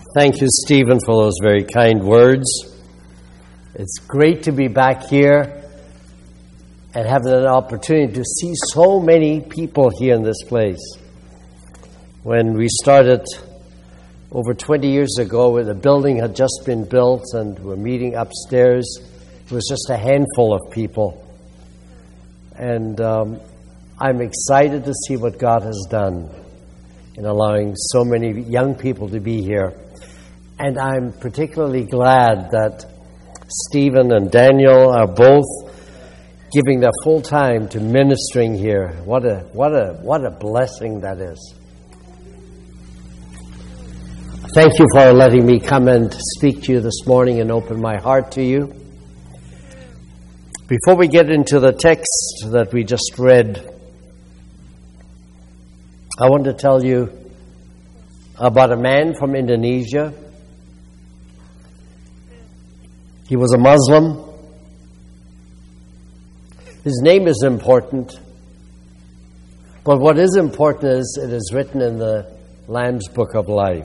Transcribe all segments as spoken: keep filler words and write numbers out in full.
Thank you, Stephen, for those very kind words. It's great to be back here and having an opportunity to see so many people here in this place. When we started over twenty years ago, when the building had just been built and we're meeting upstairs, it was just a handful of people. And um, I'm excited to see what God has done in allowing so many young people to be here. And I'm particularly glad that Stephen and Daniel are both giving their full time to ministering here. What a what a what a blessing that is. Thank you for letting me come and speak to you this morning and open my heart to you. Before we get into the text that we just read, I want to tell you about a man from Indonesia. He was a Muslim. His name is important. But what is important is it is written in the Lamb's Book of Life.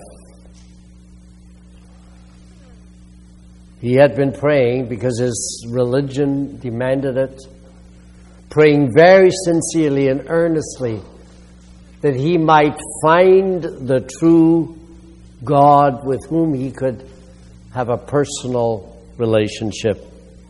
He had been praying because his religion demanded it, praying very sincerely and earnestly that he might find the true God with whom he could have a personal relationship.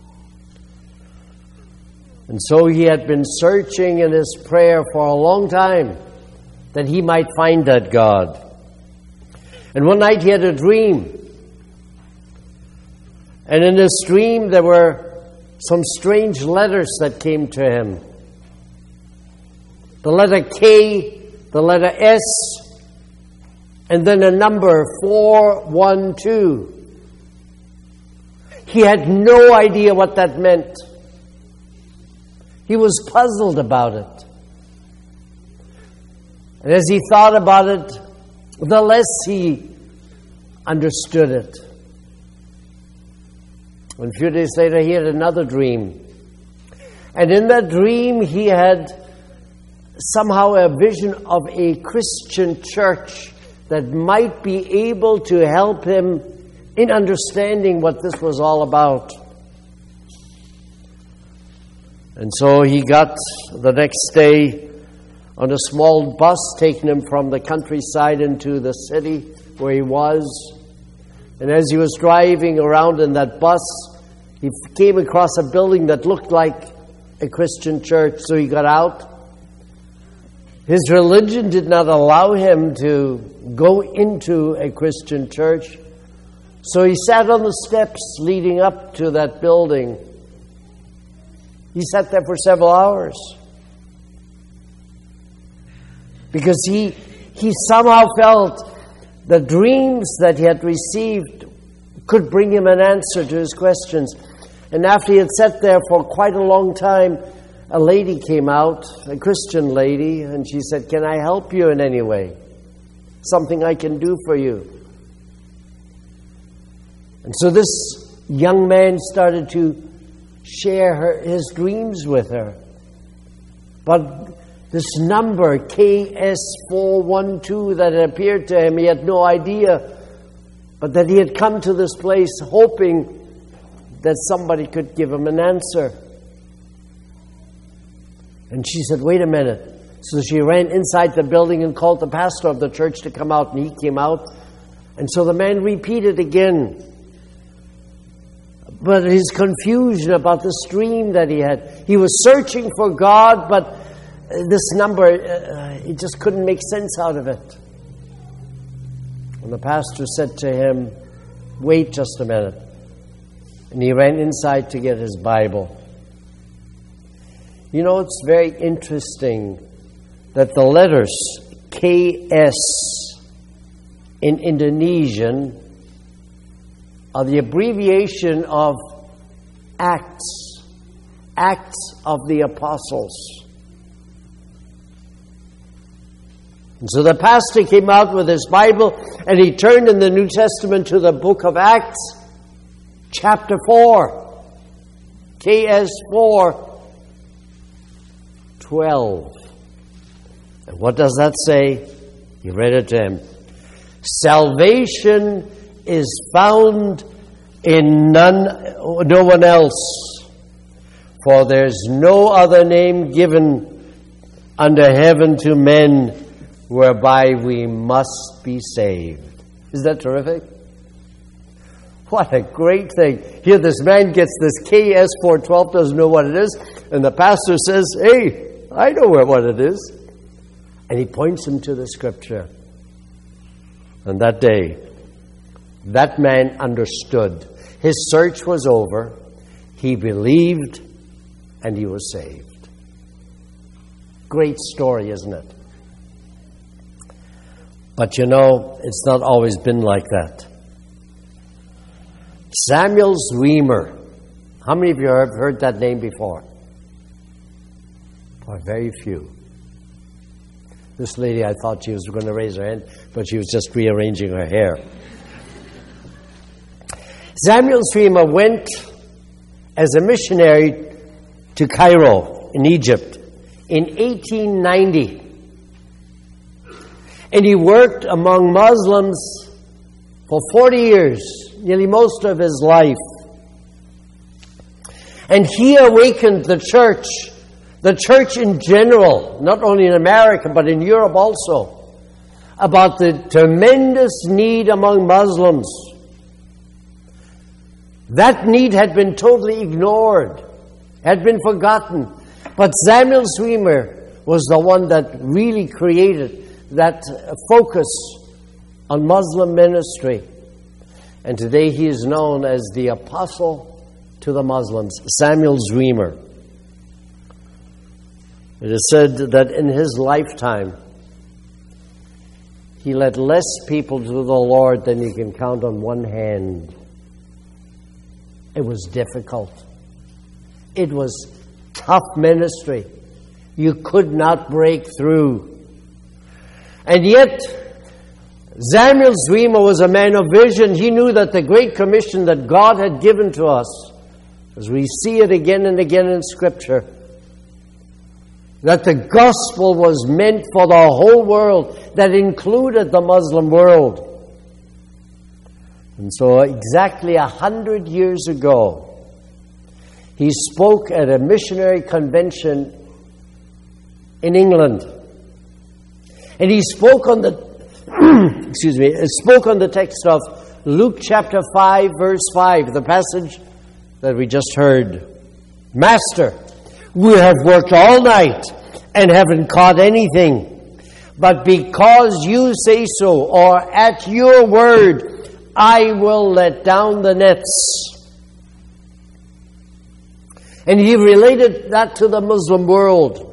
And so he had been searching in his prayer for a long time that he might find that God. And one night he had a dream. And in this dream there were some strange letters that came to him. The letter K, the letter S, and then a number four one two. He had no idea what that meant. He was puzzled about it. And as he thought about it, the less he understood it. And a few days later, he had another dream. And in that dream, he had somehow a vision of a Christian church that might be able to help him in understanding what this was all about. And so he got the next day on a small bus taking him from the countryside into the city where he was. And as he was driving around in that bus, he came across a building that looked like a Christian church. So he got out. His religion did not allow him to go into a Christian church. So he sat on the steps leading up to that building. He sat there for several hours. Because he, he somehow felt the dreams that he had received could bring him an answer to his questions. And after he had sat there for quite a long time, a lady came out, a Christian lady, and she said, "Can I help you in any way? Something I can do for you?" And so this young man started to share her, his dreams with her. But this number, K S four one two, that had appeared to him, he had no idea. But that he had come to this place hoping that somebody could give him an answer. And she said, "Wait a minute." So she ran inside the building and called the pastor of the church to come out, and he came out. And so the man repeated again. But his confusion about this dream that he had. He was searching for God, but this number, uh, he just couldn't make sense out of it. And the pastor said to him, "Wait just a minute." And he ran inside to get his Bible. You know, it's very interesting that the letters K S in Indonesian are the abbreviation of Acts, Acts of the Apostles. And so the pastor came out with his Bible and he turned in the New Testament to the book of Acts, chapter four, K S four twelve. And what does that say? He read it to him. Salvation is found in none, no one else. For there's no other name given under heaven to men whereby we must be saved. Isn't that terrific? What a great thing. Here this man gets this K S four twelve, doesn't know what it is, and the pastor says, hey, I know what it is. And he points him to the Scripture. And that day, that man understood. His search was over. He believed, and he was saved. Great story, isn't it? But you know, it's not always been like that. Samuel Zwemer. How many of you have heard that name before? Or very few. This lady, I thought she was going to raise her hand, but she was just rearranging her hair. Samuel Zwemer went as a missionary to Cairo in Egypt in eighteen ninety. And he worked among Muslims for forty years, nearly most of his life. And he awakened the church, the church in general, not only in America, but in Europe also, about the tremendous need among Muslims. That need had been totally ignored, had been forgotten. But Samuel Zwemer was the one that really created that focus on Muslim ministry. And today he is known as the apostle to the Muslims, Samuel Zwemer. It is said that in his lifetime, he led less people to the Lord than you can count on one hand. It was difficult. It was tough ministry. You could not break through. And yet, Samuel Zwemer was a man of vision. He knew that the Great Commission that God had given to us, as we see it again and again in Scripture, that the gospel was meant for the whole world, that included the Muslim world. And so exactly a hundred years ago, he spoke at a missionary convention in England. And he spoke on the excuse me, spoke on the text of Luke chapter five, verse five, the passage that we just heard. Master, we have worked all night and haven't caught anything. But because you say so, or at your word, I will let down the nets. And he related that to the Muslim world.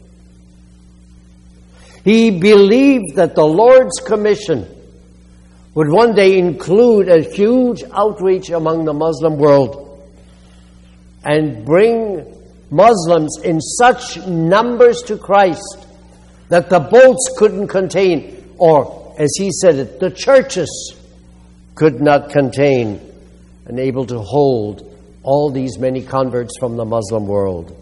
He believed that the Lord's commission would one day include a huge outreach among the Muslim world and bring Muslims in such numbers to Christ that the boats couldn't contain, or as he said it, the churches could not contain, and able to hold all these many converts from the Muslim world.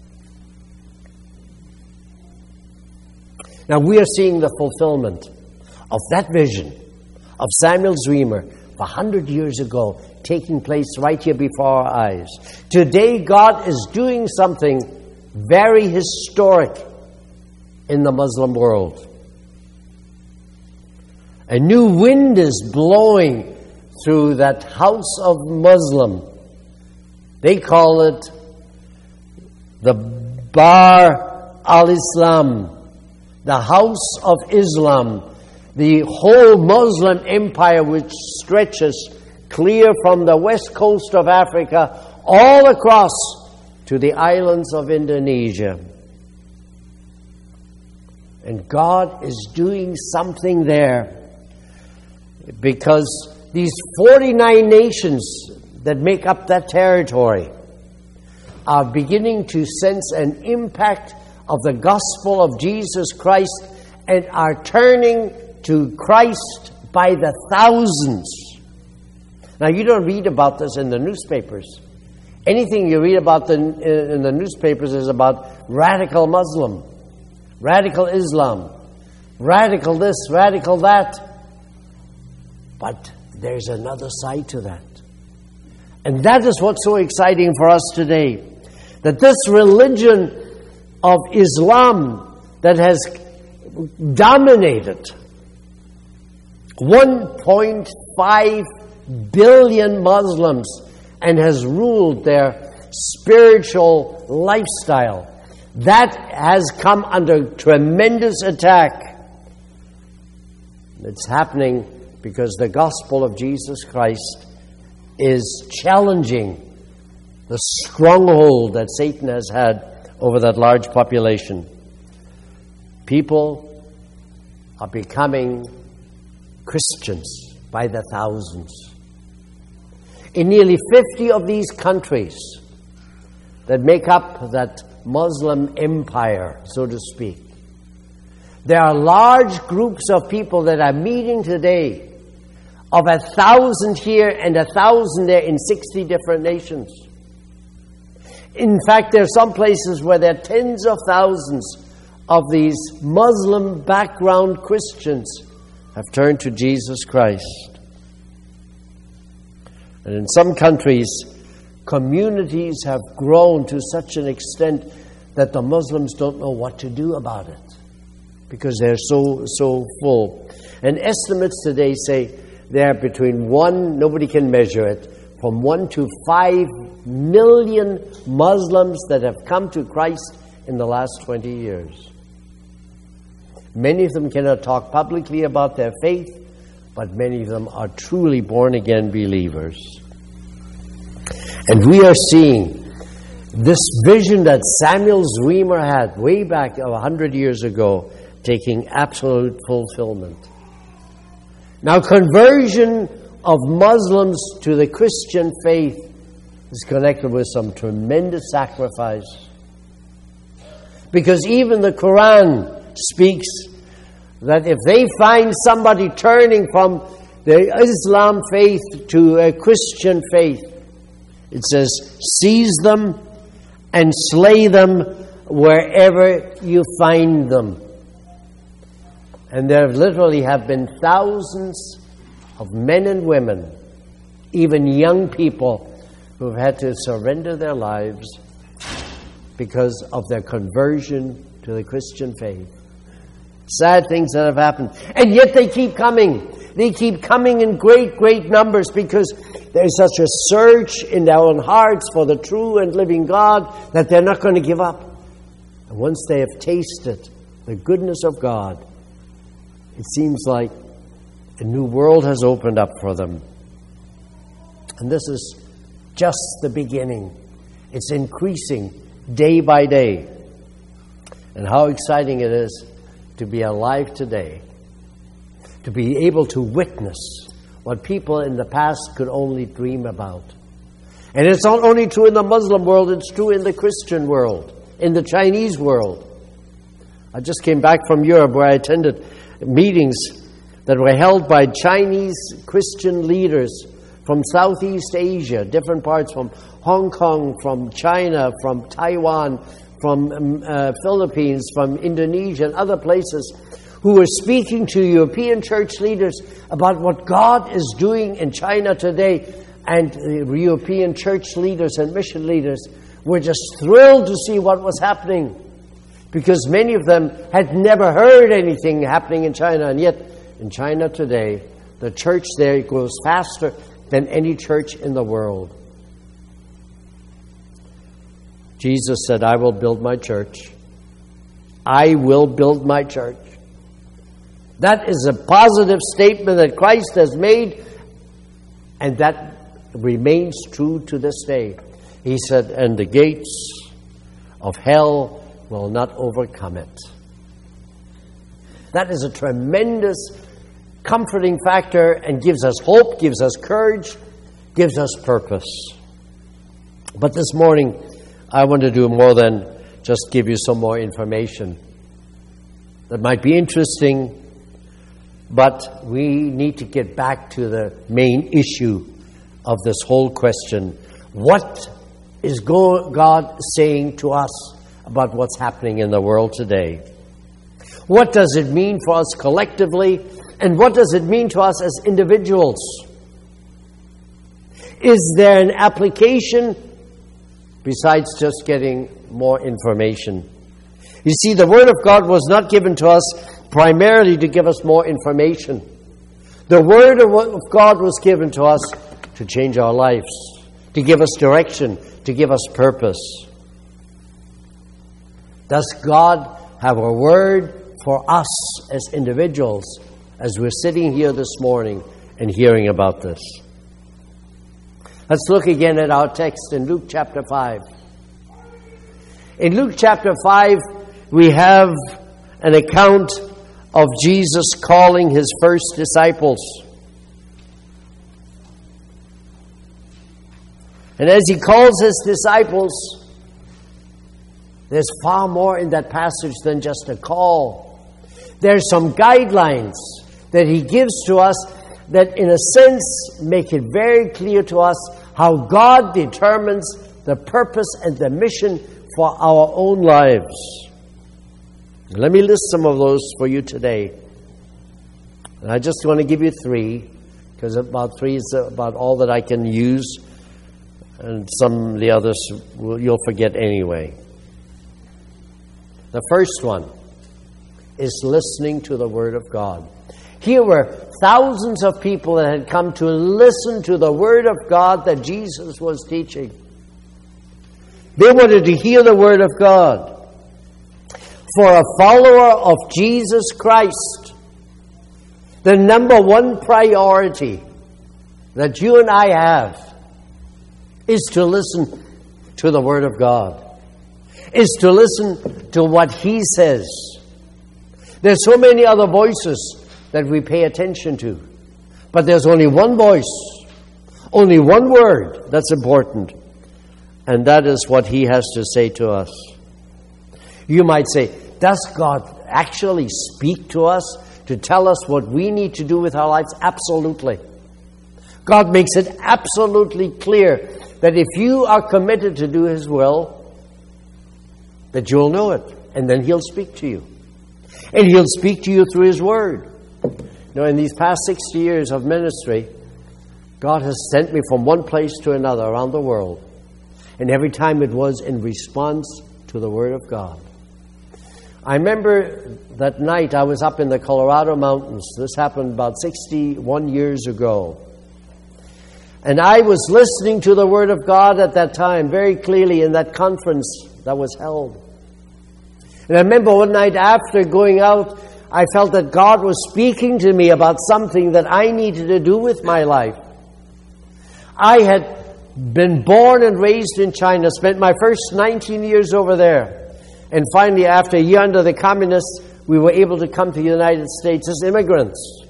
Now we are seeing the fulfillment of that vision of Samuel Zwemer a hundred years ago taking place right here before our eyes. Today God is doing something very historic in the Muslim world. A new wind is blowing through that house of Muslim. They call it the Bar al-Islam, the House of Islam, the whole Muslim empire which stretches clear from the west coast of Africa all across to the islands of Indonesia. And God is doing something there, because these forty-nine nations that make up that territory are beginning to sense an impact of the gospel of Jesus Christ and are turning to Christ by the thousands. Now, you don't read about this in the newspapers. Anything you read about the, in the newspapers is about radical Muslim, radical Islam, radical this, radical that. But there's another side to that. And that is what's so exciting for us today. That this religion of Islam that has dominated one point five billion Muslims and has ruled their spiritual lifestyle, that has come under tremendous attack. It's happening because the gospel of Jesus Christ is challenging the stronghold that Satan has had over that large population. People are becoming Christians by the thousands. In nearly fifty of these countries that make up that Muslim empire, so to speak, there are large groups of people that are meeting today, of a thousand here and a thousand there in sixty different nations. In fact, there are some places where there are tens of thousands of these Muslim background Christians have turned to Jesus Christ. And in some countries, communities have grown to such an extent that the Muslims don't know what to do about it because they're so, so full. And estimates today say there are between one, nobody can measure it, from one to five million Muslims that have come to Christ in the last twenty years. Many of them cannot talk publicly about their faith, but many of them are truly born-again believers. And we are seeing this vision that Samuel Zwemer had way back a hundred years ago taking absolute fulfillment. Now, conversion of Muslims to the Christian faith is connected with some tremendous sacrifice. Because even the Quran speaks that if they find somebody turning from the Islam faith to a Christian faith, it says, seize them and slay them wherever you find them. And there literally have been thousands of men and women, even young people, who have had to surrender their lives because of their conversion to the Christian faith. Sad things that have happened. And yet they keep coming. They keep coming in great, great numbers because there's such a search in their own hearts for the true and living God that they're not going to give up. And once they have tasted the goodness of God, it seems like a new world has opened up for them. And this is just the beginning. It's increasing day by day. And how exciting it is to be alive today, to be able to witness what people in the past could only dream about. And it's not only true in the Muslim world, it's true in the Christian world, in the Chinese world. I just came back from Europe where I attended meetings that were held by Chinese Christian leaders from Southeast Asia, different parts, from Hong Kong, from China, from Taiwan, from uh, Philippines, from Indonesia and other places, who were speaking to European church leaders about what God is doing in China today. And the European church leaders and mission leaders were just thrilled to see what was happening, because many of them had never heard anything happening in China. And yet, in China today, the church there grows faster than any church in the world. Jesus said, I will build my church. I will build my church. That is a positive statement that Christ has made, and that remains true to this day. He said, and the gates of hell will not overcome it. That is a tremendous comforting factor and gives us hope, gives us courage, gives us purpose. But this morning, I want to do more than just give you some more information that might be interesting, but we need to get back to the main issue of this whole question. What is God saying to us about what's happening in the world today? What does it mean for us collectively? And what does it mean to us as individuals? Is there an application besides just getting more information? You see, the Word of God was not given to us primarily to give us more information. The Word of God was given to us to change our lives, to give us direction, to give us purpose. Does God have a word for us as individuals as we're sitting here this morning and hearing about this? Let's look again at our text in Luke chapter five. In Luke chapter five, we have an account of Jesus calling his first disciples. And as he calls his disciples, there's far more in that passage than just a call. There's some guidelines that he gives to us that, in a sense, make it very clear to us how God determines the purpose and the mission for our own lives. Let me list some of those for you today. And I just want to give you three, because about three is about all that I can use, and some of the others you'll forget anyway. The first one is listening to the Word of God. Here were thousands of people that had come to listen to the Word of God that Jesus was teaching. They wanted to hear the Word of God. For a follower of Jesus Christ, the number one priority that you and I have is to listen to the Word of God, is to listen to what He says. There's so many other voices that we pay attention to, but there's only one voice, only one word that's important, and that is what He has to say to us. You might say, does God actually speak to us to tell us what we need to do with our lives? Absolutely. God makes it absolutely clear that if you are committed to do His will, that you'll know it, and then He'll speak to you. And He'll speak to you through His Word. You know, in these past sixty years of ministry, God has sent me from one place to another around the world. And every time it was in response to the Word of God. I remember that night I was up in the Colorado mountains. This happened about sixty-one years ago. And I was listening to the Word of God at that time very clearly in that conference that was held. And I remember one night after going out, I felt that God was speaking to me about something that I needed to do with my life. I had been born and raised in China, spent my first nineteen years over there. And finally, after a year under the communists, we were able to come to the United States as immigrants.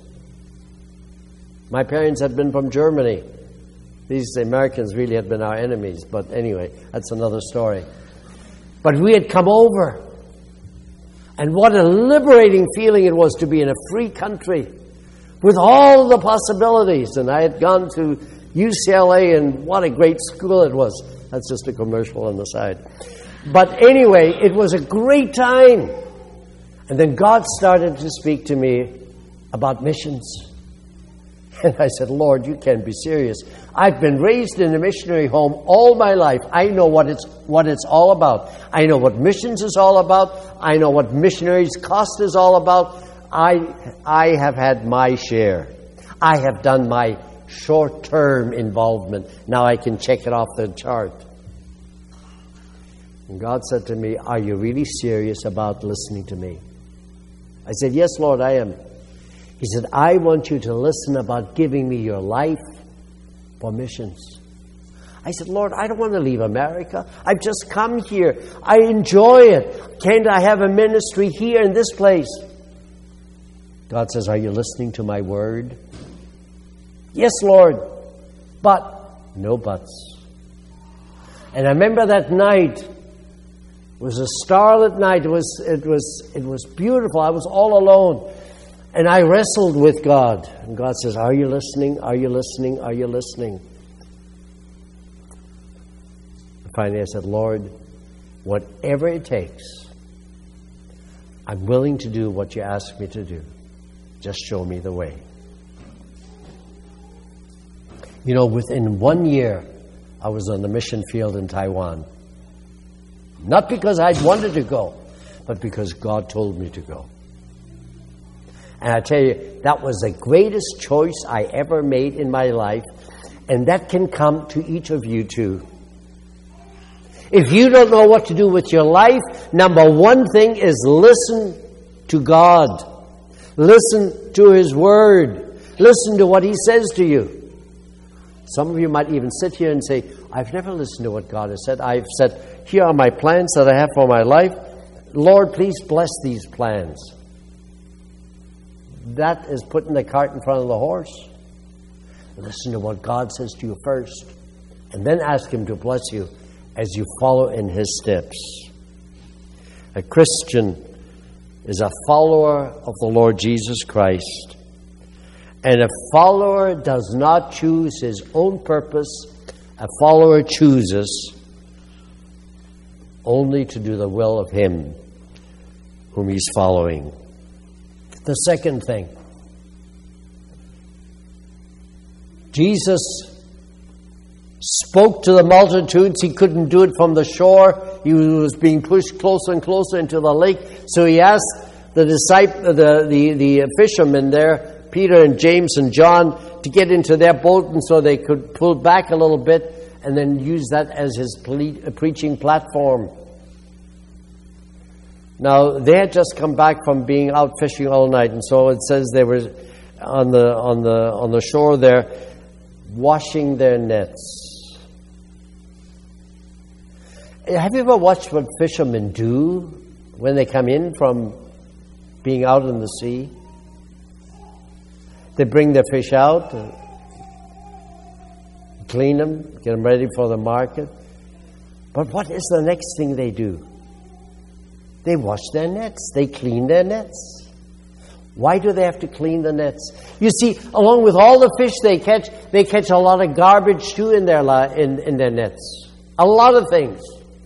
My parents had been from Germany. These Americans really had been our enemies, but anyway, that's another story. But we had come over. And what a liberating feeling it was to be in a free country with all the possibilities. And I had gone to U C L A, and what a great school it was. That's just a commercial on the side. But anyway, it was a great time. And then God started to speak to me about missions. And I said, Lord, you can't be serious. I've been raised in a missionary home all my life. I know what it's what it's all about. I know what missions is all about. I know what missionaries' cost is all about. I I have had my share. I have done my short-term involvement. Now I can check it off the chart. And God said to me, are you really serious about listening to me? I said, yes, Lord, I am. He said, I want you to listen about giving me your life for missions. I said, Lord, I don't want to leave America. I've just come here. I enjoy it. Can't I have a ministry here in this place? God says, are you listening to my word? Yes, Lord, but no buts. And I remember that night. It was a starlit night. It was, it was, it was beautiful. I was all alone. And I wrestled with God. And God says, are you listening? Are you listening? Are you listening? And finally I said, Lord, whatever it takes, I'm willing to do what you ask me to do. Just show me the way. You know, within one year, I was on the mission field in Taiwan. Not because I'd wanted to go, but because God told me to go. And I tell you, that was the greatest choice I ever made in my life. And that can come to each of you too. If you don't know what to do with your life, number one thing is listen to God. Listen to His Word. Listen to what He says to you. Some of you might even sit here and say, I've never listened to what God has said. I've said, here are my plans that I have for my life. Lord, please bless these plans. That is putting the cart in front of the horse. Listen to what God says to you first, and then ask Him to bless you as you follow in His steps. A Christian is a follower of the Lord Jesus Christ. And a follower does not choose his own purpose. A follower chooses only to do the will of Him whom he's following. The second thing, Jesus spoke to the multitudes. He couldn't do it from the shore. He was being pushed closer and closer into the lake. So he asked the disciple, the, the, the fishermen there, Peter and James and John, to get into their boat, and so they could pull back a little bit and then use that as his ple- preaching platform. Now, they had just come back from being out fishing all night, and so it says they were on the on the on the shore there, washing their nets. Have you ever watched what fishermen do when they come in from being out in the sea? They bring their fish out, clean them, get them ready for the market. But what is the next thing they do? They wash their nets. They clean their nets. Why do they have to clean the nets? You see, along with all the fish they catch, they catch a lot of garbage too in their li- in, in their nets. A lot of things.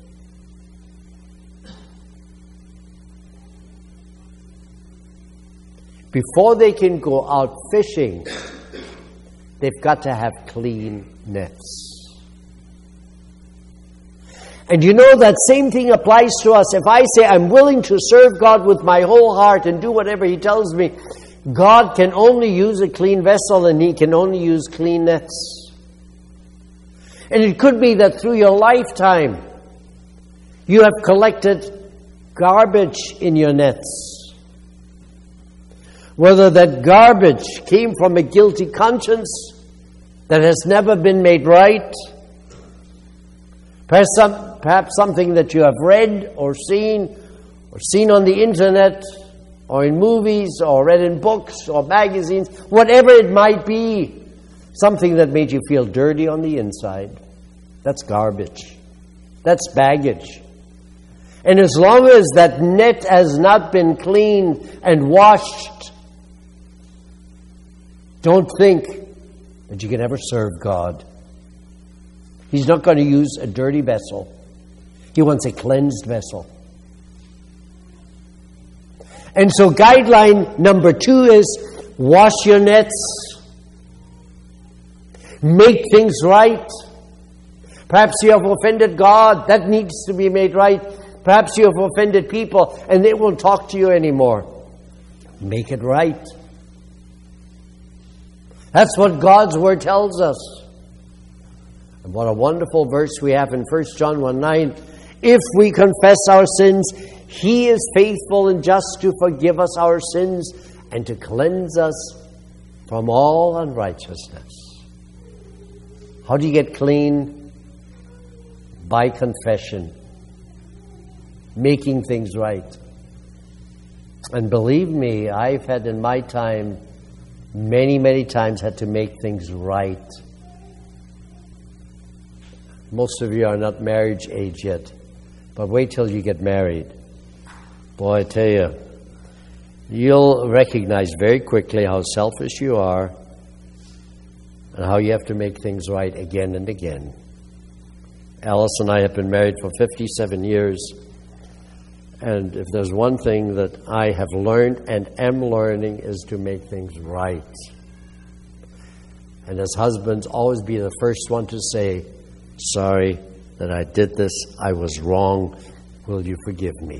Before they can go out fishing, they've got to have clean nets. And you know, that same thing applies to us. If I say I'm willing to serve God with my whole heart and do whatever He tells me, God can only use a clean vessel, and He can only use clean nets. And it could be that through your lifetime, you have collected garbage in your nets. Whether that garbage came from a guilty conscience that has never been made right, perhaps, some, perhaps something that you have read or seen, or seen on the internet, or in movies, or read in books or magazines, whatever it might be, something that made you feel dirty on the inside. That's garbage. That's baggage. And as long as that net has not been cleaned and washed, don't think that you can ever serve God. He's not going to use a dirty vessel. He wants a cleansed vessel. And so guideline number two is wash your nets. Make things right. Perhaps you have offended God. That needs to be made right. Perhaps you have offended people and they won't talk to you anymore. Make it right. That's what God's Word tells us. And what a wonderful verse we have in First John one nine. If we confess our sins, He is faithful and just to forgive us our sins and to cleanse us from all unrighteousness. How do you get clean? By confession. Making things right. And believe me, I've had in my time Many, many times had to make things right. Most of you are not marriage age yet, but wait till you get married. Boy, I tell you, you'll recognize very quickly how selfish you are and how you have to make things right again and again. Alice and I have been married for fifty-seven years. And if there's one thing that I have learned and am learning is to make things right. And as husbands, always be the first one to say, sorry that I did this. I was wrong. Will you forgive me?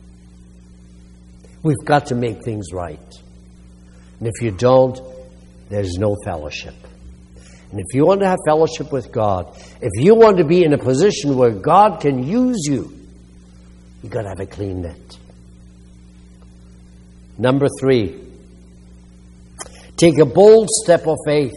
We've got to make things right. And if you don't, there's no fellowship. And if you want to have fellowship with God, if you want to be in a position where God can use you, you've got to have a clean net. Number three, take a bold step of faith.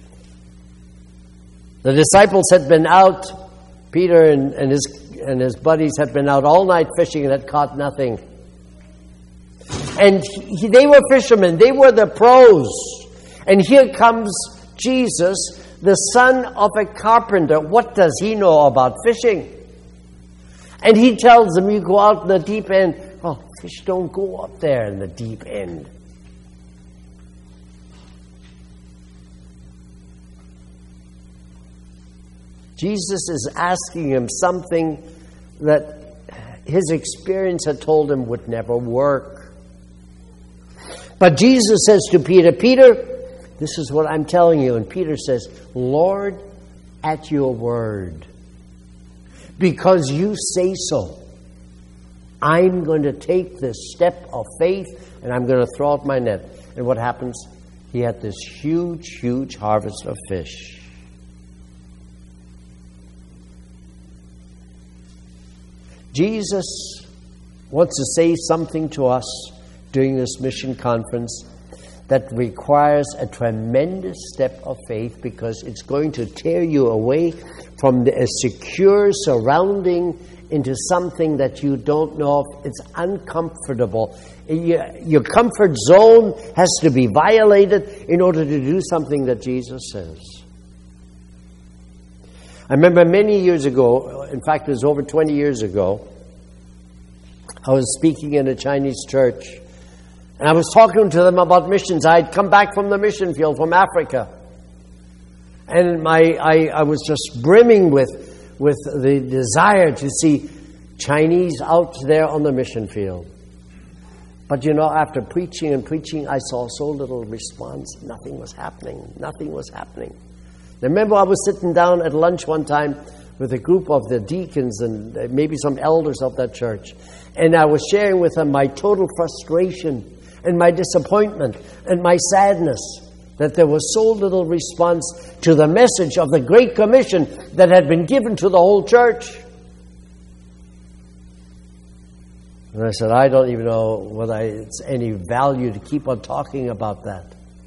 The disciples had been out, Peter and, and, his, and his buddies had been out all night fishing and had caught nothing. And he, they were fishermen, they were the pros. And here comes Jesus, the son of a carpenter. What does he know about fishing? And he tells them, you go out in the deep end. Oh, fish don't go up there in the deep end. Jesus is asking him something that his experience had told him would never work. But Jesus says to Peter, Peter, this is what I'm telling you. And Peter says, Lord, at your word, because you say so, I'm going to take this step of faith and I'm going to throw out my net. And what happens? He had this huge, huge harvest of fish. Jesus wants to say something to us during this mission conference that requires a tremendous step of faith, because it's going to tear you away from the, a secure surrounding into something that you don't know of. It's uncomfortable. Your, your comfort zone has to be violated in order to do something that Jesus says. I remember many years ago, in fact it was over twenty years ago, I was speaking in a Chinese church, and I was talking to them about missions. I had come back from the mission field from Africa, and my I, I was just brimming with, with the desire to see Chinese out there on the mission field. But you know, after preaching and preaching, I saw so little response. Nothing was happening. Nothing was happening. I remember I was sitting down at lunch one time with a group of the deacons and maybe some elders of that church. And I was sharing with them my total frustration and my disappointment and my sadness that there was so little response to the message of the Great Commission that had been given to the whole church. And I said, I don't even know whether it's any value to keep on talking about that.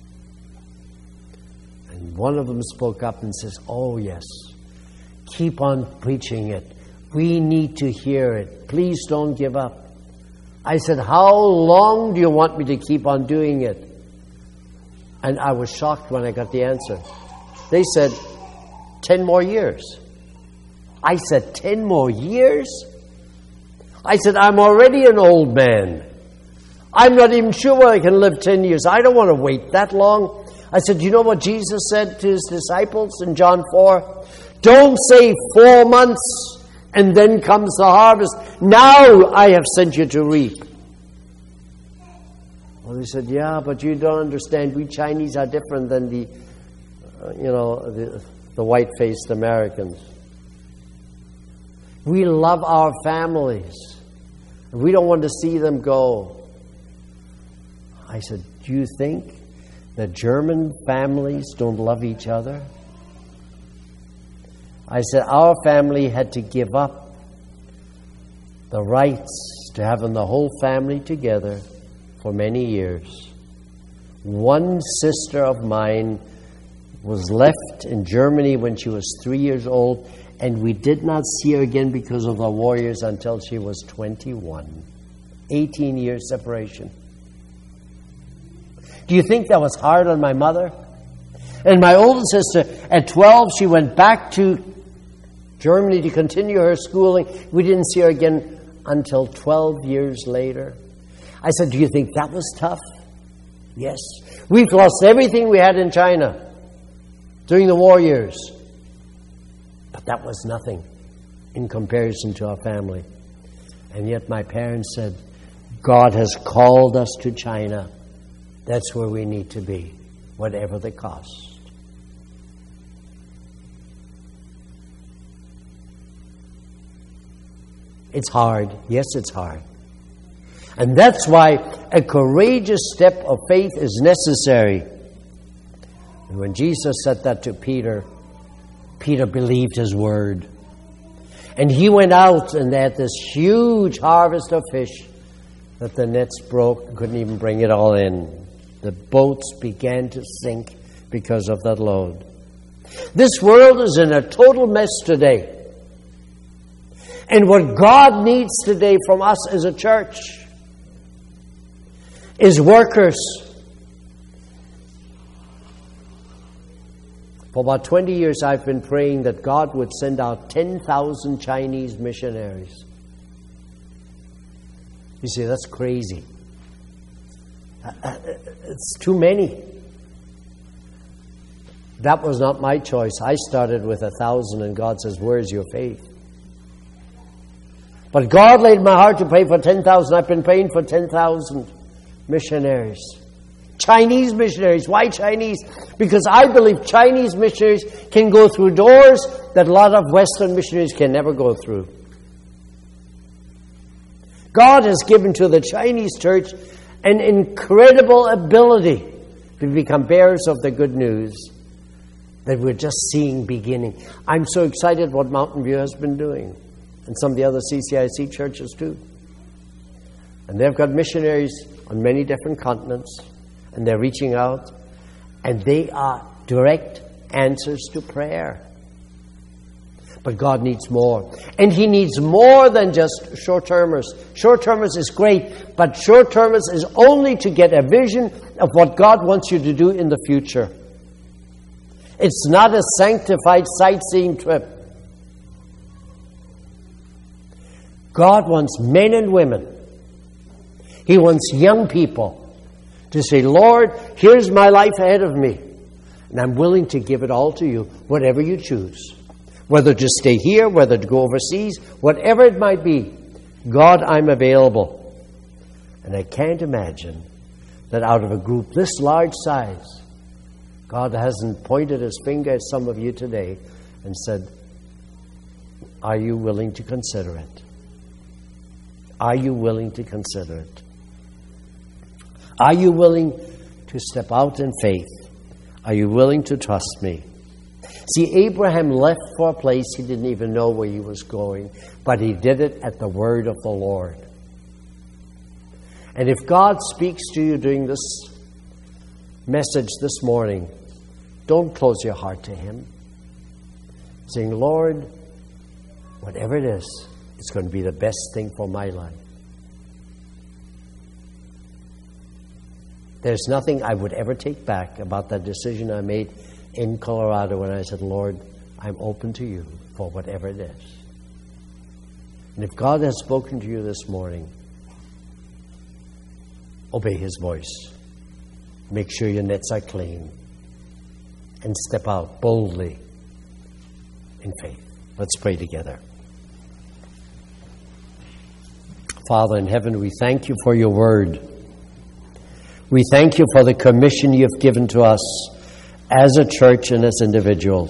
And one of them spoke up and says, oh yes, keep on preaching it. We need to hear it. Please don't give up. I said, how long do you want me to keep on doing it? And I was shocked when I got the answer. They said, ten more years. I said, ten more years? I said, I'm already an old man. I'm not even sure I can live ten years. I don't want to wait that long. I said, do you know what Jesus said to his disciples in John four? Don't say four months and then comes the harvest. Now I have sent you to reap. Well, he said, yeah, but you don't understand. We Chinese are different than the, uh, you know, the, the white-faced Americans. We love our families. We don't want to see them go. I said, do you think that German families don't love each other? I said, our family had to give up the rights to having the whole family together for many years. One sister of mine was left in Germany when she was three years old, and we did not see her again because of the warriors until she was twenty-one. eighteen years separation. Do you think that was hard on my mother? And my older sister, at twelve, she went back to Germany to continue her schooling. We didn't see her again until twelve years later. I said, do you think that was tough? Yes. We've lost everything we had in China during the war years. But that was nothing in comparison to our family. And yet my parents said, God has called us to China. That's where we need to be, whatever the cost. It's hard. Yes, it's hard. And that's why a courageous step of faith is necessary. And when Jesus said that to Peter, Peter believed his word. And he went out, and they had this huge harvest of fish that the nets broke, couldn't even bring it all in. The boats began to sink because of that load. This world is in a total mess today. And what God needs today from us as a church is workers. For about twenty years I've been praying that God would send out ten thousand Chinese missionaries. You say, that's crazy. It's too many. That was not my choice. I started with a thousand, and God says, where's your faith? But God laid in my heart to pray for ten thousand. I've been praying for ten thousand missionaries. Chinese missionaries. Why Chinese? Because I believe Chinese missionaries can go through doors that a lot of Western missionaries can never go through. God has given to the Chinese church an incredible ability to become bearers of the good news that we're just seeing beginning. I'm so excited what Mountain View has been doing, and some of the other C C I C churches too. And they've got missionaries on many different continents, and they're reaching out, and they are direct answers to prayer. But God needs more. And He needs more than just short-termers. Short-termers is great, but short-termers is only to get a vision of what God wants you to do in the future. It's not a sanctified sightseeing trip. God wants men and women. He wants young people to say, Lord, here's my life ahead of me, and I'm willing to give it all to you, whatever you choose. Whether to stay here, whether to go overseas, whatever it might be, God, I'm available. And I can't imagine that out of a group this large size, God hasn't pointed His finger at some of you today and said, are you willing to consider it? Are you willing to consider it? Are you willing to step out in faith? Are you willing to trust me? See, Abraham left for a place he didn't even know where he was going, but he did it at the word of the Lord. And if God speaks to you during this message this morning, don't close your heart to Him. Saying, Lord, whatever it is, it's going to be the best thing for my life. There's nothing I would ever take back about that decision I made in Colorado when I said, Lord, I'm open to you for whatever it is. And if God has spoken to you this morning, obey His voice. Make sure your nets are clean. And step out boldly in faith. Let's pray together. Father in heaven, we thank you for your word. We thank you for the commission you've given to us as a church and as individuals.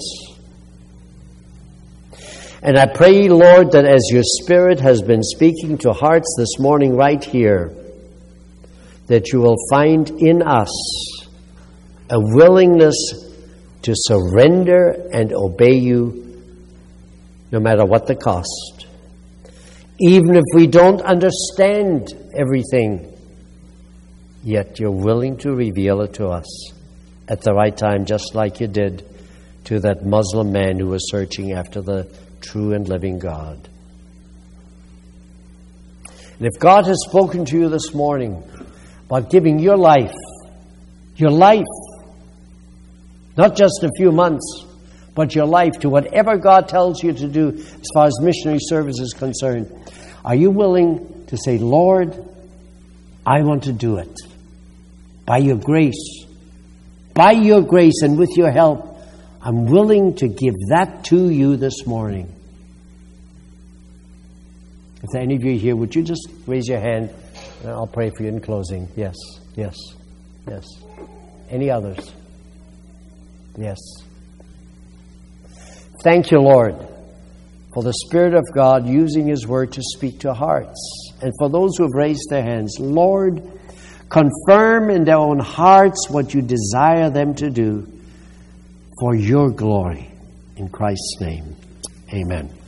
And I pray, Lord, that as your Spirit has been speaking to hearts this morning right here, that you will find in us a willingness to surrender and obey you no matter what the cost. Even if we don't understand everything, yet you're willing to reveal it to us at the right time, just like you did to that Muslim man who was searching after the true and living God. And if God has spoken to you this morning about giving your life, your life, not just a few months, but your life to whatever God tells you to do as far as missionary service is concerned, are you willing to say, Lord, I want to do it by your grace? By your grace and with your help, I'm willing to give that to you this morning. If there are any of you here, would you just raise your hand and I'll pray for you in closing. Yes, yes, yes. Any others? Yes. Thank you, Lord, for the Spirit of God using His Word to speak to hearts. And for those who have raised their hands, Lord, confirm in their own hearts what you desire them to do for your glory. In Christ's name, amen.